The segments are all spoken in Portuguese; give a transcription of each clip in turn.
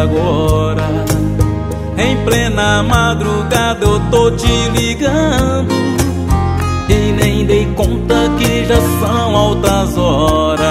agora. Em plena madrugada eu tô te ligando e nem dei conta que já são altas horas.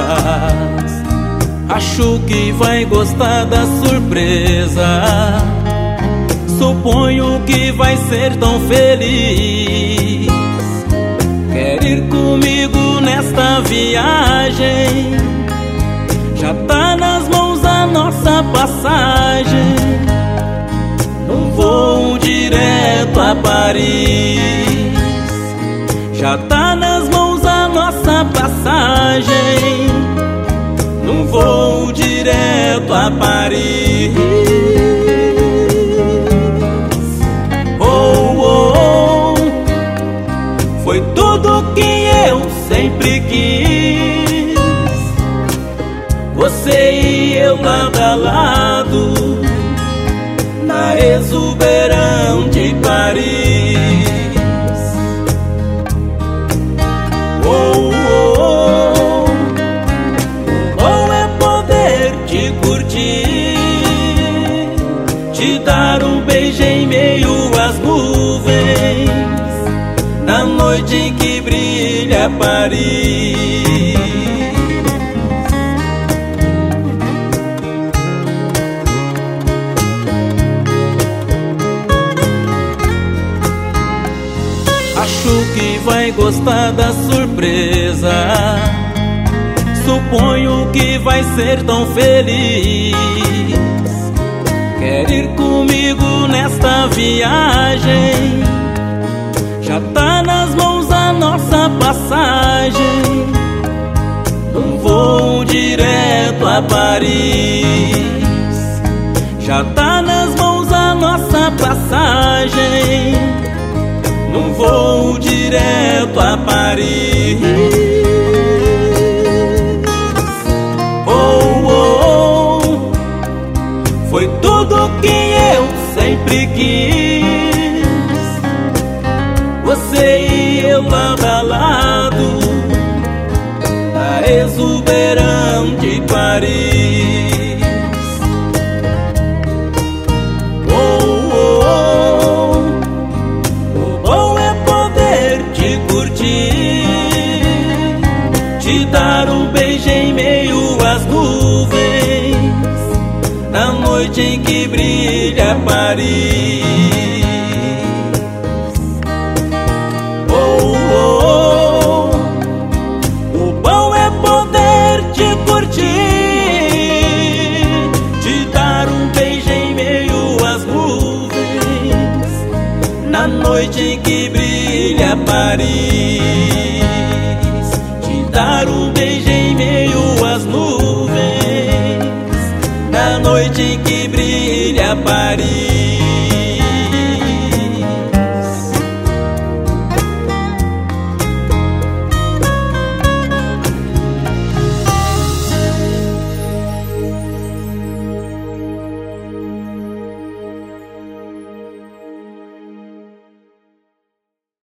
Acho que vai gostar da surpresa, suponho que vai ser tão feliz. Quer ir comigo nesta viagem? Já tá nas mãos a nossa passagem, num voo direto a Paris. Já tá nas mãos a nossa passagem, num voo direto a Paris. Oh, oh, oh, foi tudo que eu sempre quis, você e eu lado a lado, na exuberante Paris. Oh, oh, oh, o bom é poder te curtir, te dar um beijo em meio às nuvens, na noite em que brilha Paris. Acho que vai gostar da surpresa, suponho que vai ser tão feliz. Quer ir comigo nesta viagem? Já tá nas mãos a nossa passagem, num voo direto a Paris. Já tá nas mãos a nossa passagem, num voo direto a Paris. Oh, oh, oh, foi tudo que eu sempre quis, você e eu lado a lado, na exuberante Paris. Te dar um beijo em meio às nuvens, na noite em que brilha Paris. Oh, oh, oh, o bom é poder te curtir, te dar um beijo em meio às nuvens, na noite em que brilha Paris. Dar um beijo em meio às nuvens, na noite em que brilha Paris.